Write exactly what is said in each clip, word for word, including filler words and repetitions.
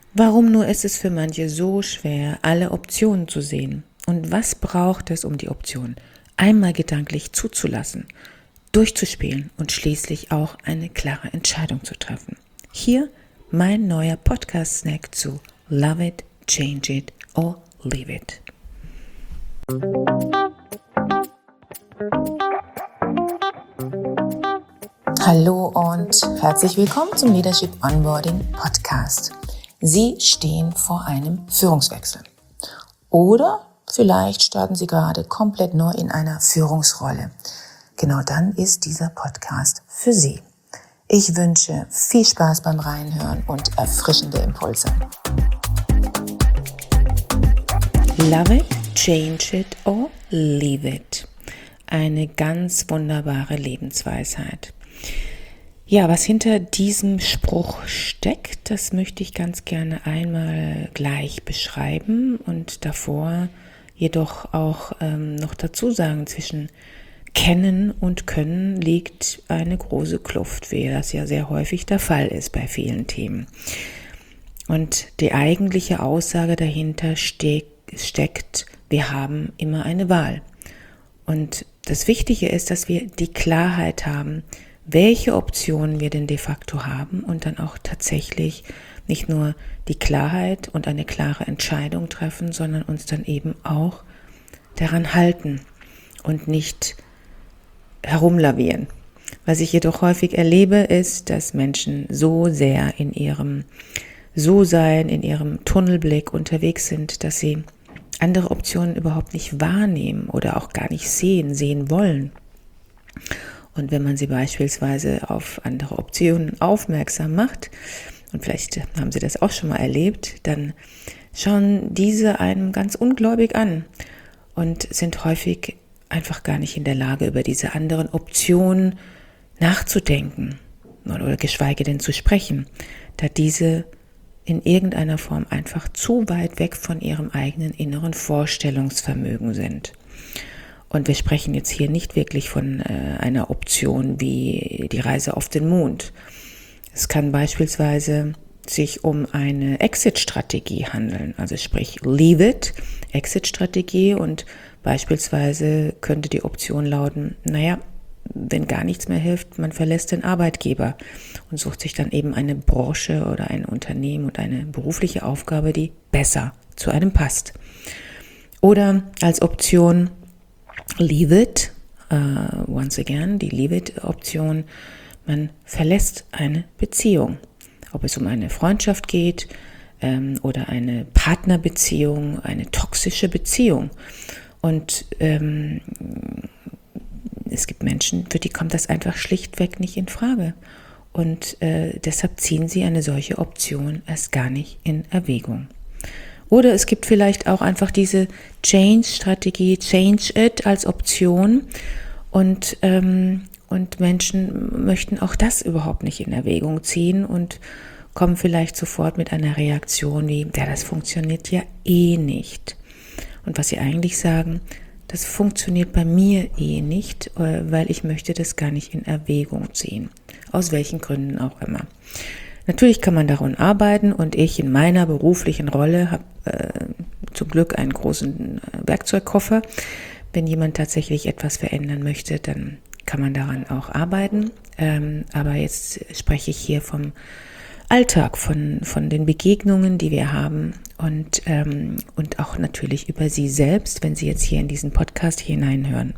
Warum nur ist es für manche so schwer, alle Optionen zu sehen? Und was braucht es, um die Option einmal gedanklich zuzulassen, durchzuspielen und schließlich auch eine klare Entscheidung zu treffen? Hier mein neuer Podcast-Snack zu Love It, Change It or Leave It. Hallo und herzlich willkommen zum Leadership Onboarding Podcast. Sie stehen vor einem Führungswechsel. Oder vielleicht starten Sie gerade komplett neu in einer Führungsrolle. Genau dann ist dieser Podcast für Sie. Ich wünsche viel Spaß beim Reinhören und erfrischende Impulse. Love it, change it or leave it. Eine ganz wunderbare Lebensweisheit. Ja, was hinter diesem Spruch steckt, das möchte ich ganz gerne einmal gleich beschreiben und davor jedoch auch ähm, noch dazu sagen, zwischen Kennen und Können liegt eine große Kluft, wie das ja sehr häufig der Fall ist bei vielen Themen. Und die eigentliche Aussage dahinter ste- steckt, wir haben immer eine Wahl. Und das Wichtige ist, dass wir die Klarheit haben, welche Optionen wir denn de facto haben und dann auch tatsächlich nicht nur die Klarheit und eine klare Entscheidung treffen, sondern uns dann eben auch daran halten und nicht herumlavieren. Was ich jedoch häufig erlebe, ist, dass Menschen so sehr in ihrem So-Sein, in ihrem Tunnelblick unterwegs sind, dass sie andere Optionen überhaupt nicht wahrnehmen oder auch gar nicht sehen, sehen wollen. Und wenn man sie beispielsweise auf andere Optionen aufmerksam macht, und vielleicht haben Sie das auch schon mal erlebt, dann schauen diese einem ganz ungläubig an und sind häufig einfach gar nicht in der Lage, über diese anderen Optionen nachzudenken oder geschweige denn zu sprechen, da diese in irgendeiner Form einfach zu weit weg von ihrem eigenen inneren Vorstellungsvermögen sind. Und wir sprechen jetzt hier nicht wirklich von äh, einer Option wie die Reise auf den Mond. Es kann beispielsweise sich um eine Exit-Strategie handeln, also sprich Leave It, Exit-Strategie, und beispielsweise könnte die Option lauten, naja, wenn gar nichts mehr hilft, man verlässt den Arbeitgeber und sucht sich dann eben eine Branche oder ein Unternehmen und eine berufliche Aufgabe, die besser zu einem passt. Oder als Option Leave It, uh, once again, die Leave It-Option, man verlässt eine Beziehung. Ob es um eine Freundschaft geht ähm, oder eine Partnerbeziehung, eine toxische Beziehung. Und ähm, es gibt Menschen, für die kommt das einfach schlichtweg nicht in Frage. Und äh, deshalb ziehen sie eine solche Option erst gar nicht in Erwägung. Oder es gibt vielleicht auch einfach diese Change-Strategie, Change It als Option, und, ähm, und Menschen möchten auch das überhaupt nicht in Erwägung ziehen und kommen vielleicht sofort mit einer Reaktion wie, ja, das funktioniert ja eh nicht. Und was sie eigentlich sagen, das funktioniert bei mir eh nicht, weil ich möchte das gar nicht in Erwägung ziehen. Aus welchen Gründen auch immer. Natürlich kann man daran arbeiten, und ich in meiner beruflichen Rolle habe äh, zum Glück einen großen Werkzeugkoffer. Wenn jemand tatsächlich etwas verändern möchte, dann kann man daran auch arbeiten. Ähm, aber jetzt spreche ich hier vom Alltag, von, von den Begegnungen, die wir haben, und, ähm, und auch natürlich über Sie selbst, wenn Sie jetzt hier in diesen Podcast hineinhören.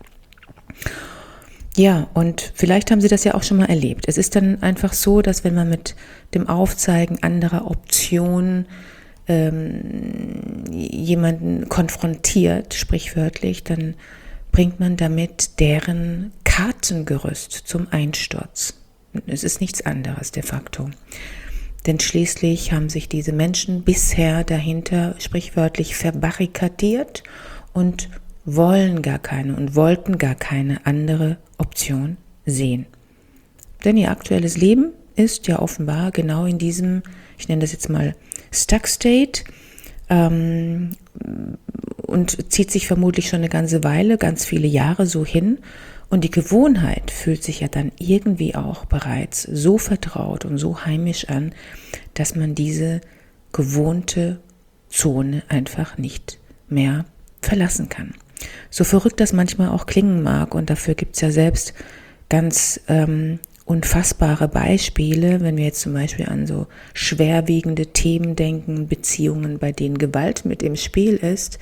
Ja, und vielleicht haben Sie das ja auch schon mal erlebt. Es ist dann einfach so, dass wenn man mit dem Aufzeigen anderer Optionen ähm, jemanden konfrontiert, sprichwörtlich, dann bringt man damit deren Kartengerüst zum Einsturz. Es ist nichts anderes de facto. Denn schließlich haben sich diese Menschen bisher dahinter sprichwörtlich verbarrikadiert und wollen gar keine und wollten gar keine andere Option sehen. Denn ihr aktuelles Leben ist ja offenbar genau in diesem, ich nenne das jetzt mal Stuck State, ähm, und zieht sich vermutlich schon eine ganze Weile, ganz viele Jahre so hin. Und die Gewohnheit fühlt sich ja dann irgendwie auch bereits so vertraut und so heimisch an, dass man diese gewohnte Zone einfach nicht mehr verlassen kann. So verrückt das manchmal auch klingen mag, und dafür gibt es ja selbst ganz ähm, unfassbare Beispiele, wenn wir jetzt zum Beispiel an so schwerwiegende Themen denken, Beziehungen, bei denen Gewalt mit im Spiel ist,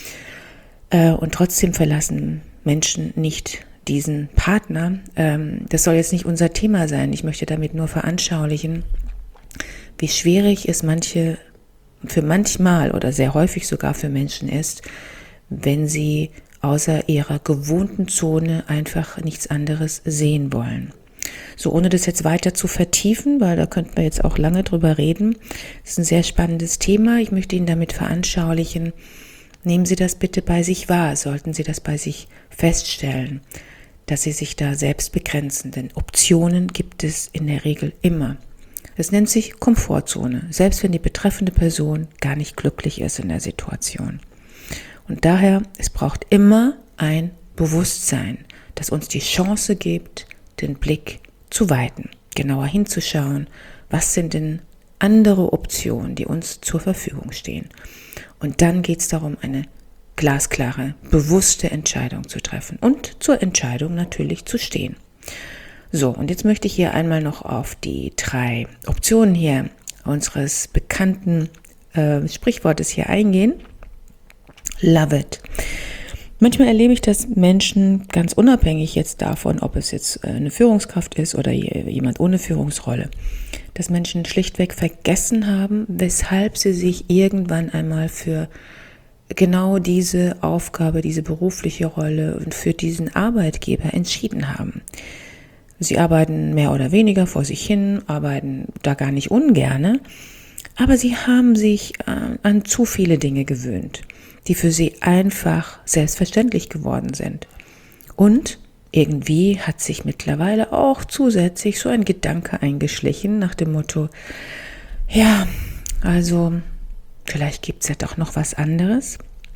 äh, und trotzdem verlassen Menschen nicht diesen Partner. Ähm, das soll jetzt nicht unser Thema sein. Ich möchte damit nur veranschaulichen, wie schwierig es manche, für manchmal oder sehr häufig sogar für Menschen ist, wenn sie außer ihrer gewohnten Zone einfach nichts anderes sehen wollen. So, ohne das jetzt weiter zu vertiefen, weil da könnten wir jetzt auch lange drüber reden. Das ist ein sehr spannendes Thema. Ich möchte Ihnen damit veranschaulichen, nehmen Sie das bitte bei sich wahr, sollten Sie das bei sich feststellen, dass Sie sich da selbst begrenzen, denn Optionen gibt es in der Regel immer. Es nennt sich Komfortzone, selbst wenn die betreffende Person gar nicht glücklich ist in der Situation. Und daher, es braucht immer ein Bewusstsein, das uns die Chance gibt, den Blick zu weiten, genauer hinzuschauen, was sind denn andere Optionen, die uns zur Verfügung stehen. Und dann geht es darum, eine glasklare, bewusste Entscheidung zu treffen und zur Entscheidung natürlich zu stehen. So, und jetzt möchte ich hier einmal noch auf die drei Optionen hier unseres bekannten äh, Sprichwortes hier eingehen. Love it. Manchmal erlebe ich, dass Menschen ganz unabhängig jetzt davon, ob es jetzt eine Führungskraft ist oder jemand ohne Führungsrolle, dass Menschen schlichtweg vergessen haben, weshalb sie sich irgendwann einmal für genau diese Aufgabe, diese berufliche Rolle und für diesen Arbeitgeber entschieden haben. Sie arbeiten mehr oder weniger vor sich hin, arbeiten da gar nicht ungerne, aber sie haben sich an zu viele Dinge gewöhnt, die für sie einfach selbstverständlich geworden sind. Und irgendwie hat sich mittlerweile auch zusätzlich so ein Gedanke eingeschlichen nach dem Motto, ja, also vielleicht gibt es ja doch noch was anderes.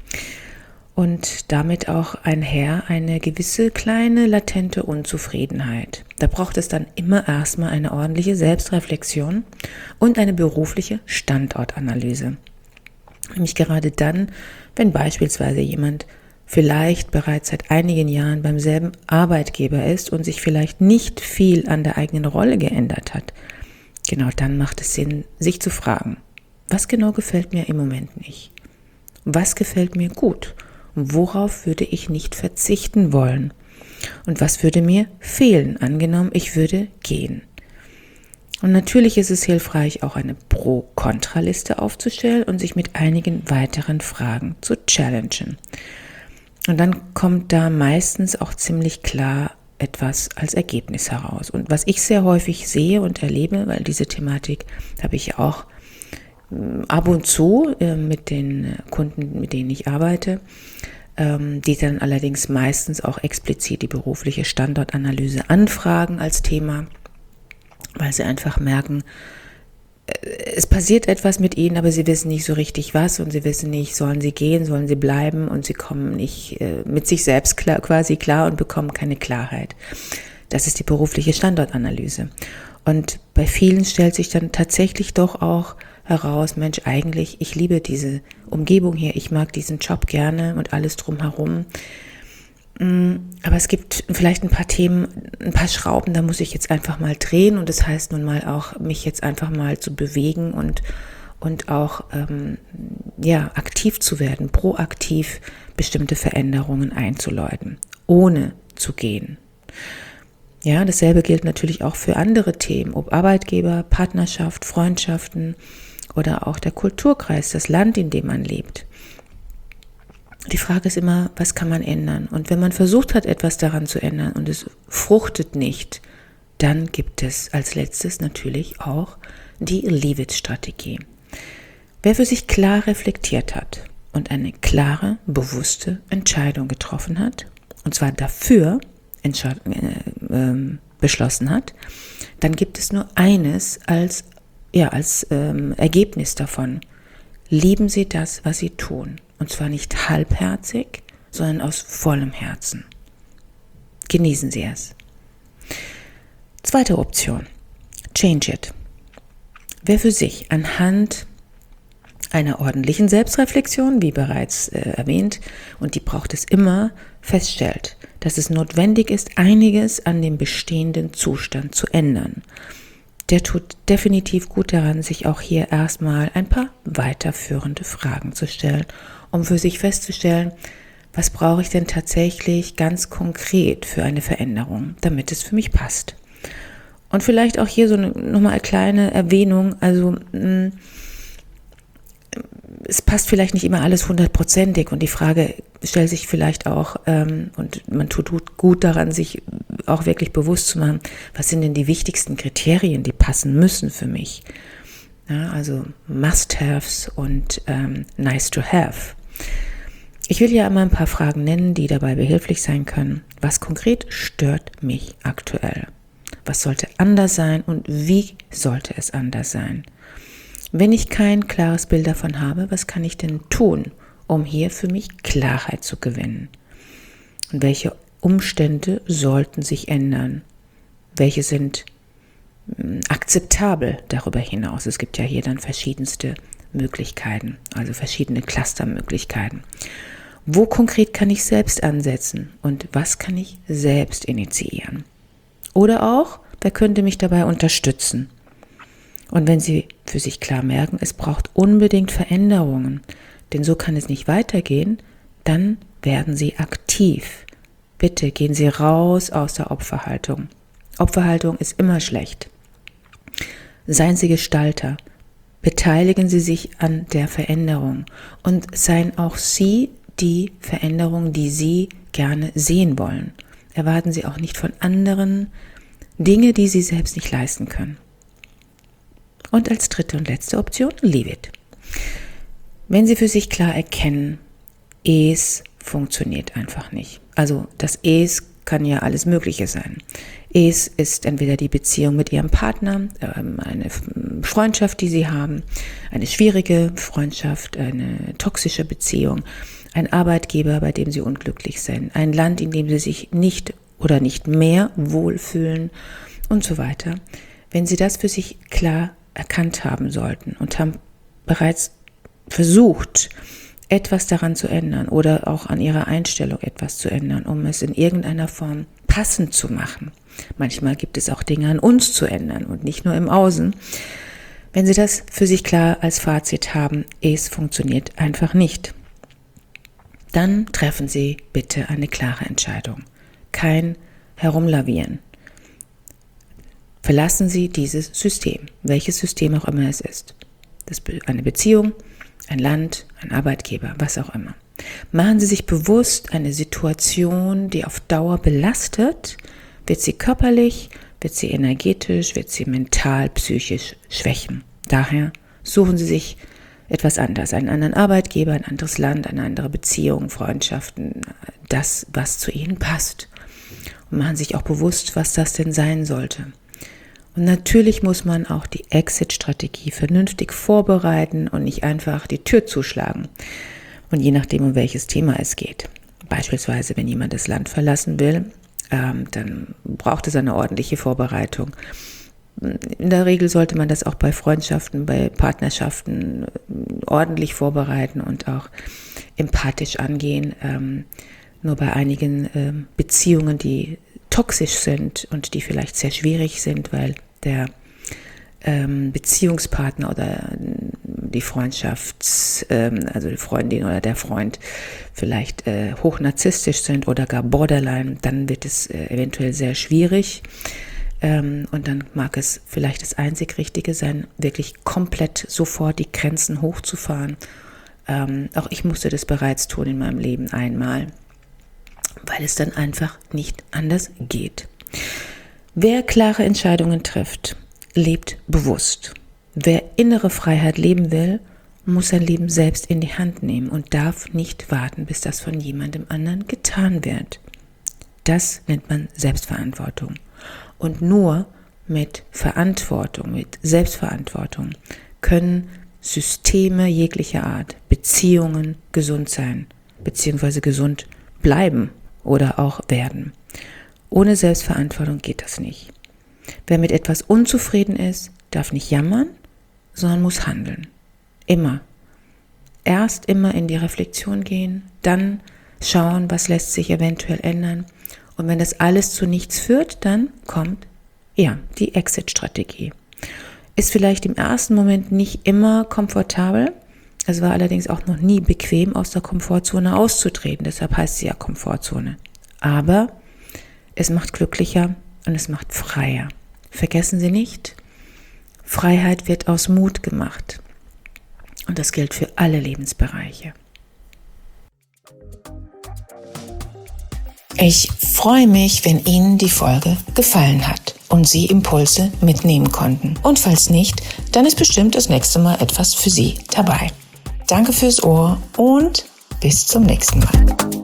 Und damit auch einher eine gewisse kleine latente Unzufriedenheit. Da braucht es dann immer erstmal eine ordentliche Selbstreflexion und eine berufliche Standortanalyse. Nämlich gerade dann, wenn beispielsweise jemand vielleicht bereits seit einigen Jahren beim selben Arbeitgeber ist und sich vielleicht nicht viel an der eigenen Rolle geändert hat. Genau dann macht es Sinn, sich zu fragen, was genau gefällt mir im Moment nicht? Was gefällt mir gut? Und worauf würde ich nicht verzichten wollen? Und was würde mir fehlen, angenommen, ich würde gehen? Und natürlich ist es hilfreich, auch eine Pro-Kontra-Liste aufzustellen und sich mit einigen weiteren Fragen zu challengen. Und dann kommt da meistens auch ziemlich klar etwas als Ergebnis heraus. Und was ich sehr häufig sehe und erlebe, weil diese Thematik habe ich auch ab und zu mit den Kunden, mit denen ich arbeite, die dann allerdings meistens auch explizit die berufliche Standortanalyse anfragen als Thema, weil sie einfach merken, es passiert etwas mit ihnen, aber sie wissen nicht so richtig was und sie wissen nicht, sollen sie gehen, sollen sie bleiben, und sie kommen nicht mit sich selbst klar, quasi klar und bekommen keine Klarheit. Das ist die berufliche Standortanalyse. Und bei vielen stellt sich dann tatsächlich doch auch heraus, Mensch, eigentlich, ich liebe diese Umgebung hier, ich mag diesen Job gerne und alles drumherum. Aber es gibt vielleicht ein paar Themen, ein paar Schrauben, da muss ich jetzt einfach mal drehen, und das heißt nun mal auch, mich jetzt einfach mal zu bewegen und, und auch ähm, ja, aktiv zu werden, proaktiv bestimmte Veränderungen einzuläuten, ohne zu gehen. Ja, dasselbe gilt natürlich auch für andere Themen, ob Arbeitgeber, Partnerschaft, Freundschaften oder auch der Kulturkreis, das Land, in dem man lebt. Die Frage ist immer, was kann man ändern? Und wenn man versucht hat, etwas daran zu ändern und es fruchtet nicht, dann gibt es als letztes natürlich auch die Leave-it-Strategie. Wer für sich klar reflektiert hat und eine klare, bewusste Entscheidung getroffen hat, und zwar dafür entscheid- äh, äh, beschlossen hat, dann gibt es nur eines als, ja, als ähm, Ergebnis davon. Lieben Sie das, was Sie tun. Und zwar nicht halbherzig, sondern aus vollem Herzen. Genießen Sie es. Zweite Option. Change it. Wer für sich anhand einer ordentlichen Selbstreflexion, wie bereits äh, erwähnt, und die braucht es immer, feststellt, dass es notwendig ist, einiges an dem bestehenden Zustand zu ändern. Der tut definitiv gut daran, sich auch hier erstmal ein paar weiterführende Fragen zu stellen, um für sich festzustellen, was brauche ich denn tatsächlich ganz konkret für eine Veränderung, damit es für mich passt. Und vielleicht auch hier so eine, nochmal eine kleine Erwähnung, also mh, es passt vielleicht nicht immer alles hundertprozentig und die Frage stellt sich vielleicht auch, ähm, und man tut gut daran, sich auch wirklich bewusst zu machen, was sind denn die wichtigsten Kriterien, die passen müssen für mich. Ja, also Must-Haves und ähm, Nice-to-Have. Ich will hier einmal ein paar Fragen nennen, die dabei behilflich sein können. Was konkret stört mich aktuell? Was sollte anders sein und wie sollte es anders sein? Wenn ich kein klares Bild davon habe, was kann ich denn tun, um hier für mich Klarheit zu gewinnen? Und welche Umstände sollten sich ändern? Welche sind mh, akzeptabel darüber hinaus? Es gibt ja hier dann verschiedenste Möglichkeiten, also verschiedene Clustermöglichkeiten. Wo konkret kann ich selbst ansetzen und was kann ich selbst initiieren? Oder auch, wer könnte mich dabei unterstützen? Und wenn Sie für sich klar merken, es braucht unbedingt Veränderungen, denn so kann es nicht weitergehen, dann werden Sie aktiv. Bitte gehen Sie raus aus der Opferhaltung. Opferhaltung ist immer schlecht. Seien Sie Gestalter. Beteiligen Sie sich an der Veränderung und seien auch Sie die Veränderung, die Sie gerne sehen wollen. Erwarten Sie auch nicht von anderen Dinge, die Sie selbst nicht leisten können. Und als dritte und letzte Option, leave it. Wenn Sie für sich klar erkennen, es funktioniert einfach nicht. Also das es kann ja alles Mögliche sein. Es ist entweder die Beziehung mit Ihrem Partner, eine Freundschaft, die Sie haben, eine schwierige Freundschaft, eine toxische Beziehung, ein Arbeitgeber, bei dem Sie unglücklich sind, ein Land, in dem Sie sich nicht oder nicht mehr wohlfühlen und so weiter. Wenn Sie das für sich klar erkannt haben sollten und haben bereits versucht, etwas daran zu ändern oder auch an ihrer Einstellung etwas zu ändern, um es in irgendeiner Form passend zu machen. Manchmal gibt es auch Dinge an uns zu ändern und nicht nur im Außen. Wenn Sie das für sich klar als Fazit haben, es funktioniert einfach nicht, dann treffen Sie bitte eine klare Entscheidung. Kein Herumlavieren. Verlassen Sie dieses System, welches System auch immer es ist. Das ist eine Beziehung, ein Land, ein Arbeitgeber, was auch immer. Machen Sie sich bewusst, eine Situation, die auf Dauer belastet, wird sie körperlich, wird sie energetisch, wird sie mental, psychisch schwächen. Daher suchen Sie sich etwas anderes, einen anderen Arbeitgeber, ein anderes Land, eine andere Beziehung, Freundschaften, das, was zu Ihnen passt. Und machen sich auch bewusst, was das denn sein sollte. Und natürlich muss man auch die Exit-Strategie vernünftig vorbereiten und nicht einfach die Tür zuschlagen. Und je nachdem, um welches Thema es geht. Beispielsweise, wenn jemand das Land verlassen will, ähm, dann braucht es eine ordentliche Vorbereitung. In der Regel sollte man das auch bei Freundschaften, bei Partnerschaften ordentlich vorbereiten und auch empathisch angehen. Ähm, nur bei einigen ähm, Beziehungen, die toxisch sind und die vielleicht sehr schwierig sind, weil der ähm, Beziehungspartner oder die Freundschafts-, ähm, also die Freundin oder der Freund vielleicht äh, hochnarzisstisch sind oder gar borderline, dann wird es äh, eventuell sehr schwierig. Ähm, und dann mag es vielleicht das einzig Richtige sein, wirklich komplett sofort die Grenzen hochzufahren. Ähm, auch ich musste das bereits tun in meinem Leben einmal, weil es dann einfach nicht anders geht. Wer klare Entscheidungen trifft, lebt bewusst. Wer innere Freiheit leben will, muss sein Leben selbst in die Hand nehmen und darf nicht warten, bis das von jemandem anderen getan wird. Das nennt man Selbstverantwortung. Und nur mit Verantwortung, mit Selbstverantwortung können Systeme jeglicher Art, Beziehungen gesund sein, beziehungsweise gesund bleiben oder auch werden. Ohne Selbstverantwortung geht das nicht. Wer mit etwas unzufrieden ist, darf nicht jammern, sondern muss handeln. Immer. erst immer in die Reflexion gehen, dann schauen, was lässt sich eventuell ändern. Und wenn das alles zu nichts führt, dann kommt ja die Exit-Strategie. Ist vielleicht im ersten Moment nicht immer komfortabel. Es war allerdings auch noch nie bequem, aus der Komfortzone auszutreten. Deshalb heißt sie ja Komfortzone. Aber es macht glücklicher und es macht freier. Vergessen Sie nicht, Freiheit wird aus Mut gemacht. Und das gilt für alle Lebensbereiche. Ich freue mich, wenn Ihnen die Folge gefallen hat und Sie Impulse mitnehmen konnten. Und falls nicht, dann ist bestimmt das nächste Mal etwas für Sie dabei. Danke fürs Ohr und bis zum nächsten Mal.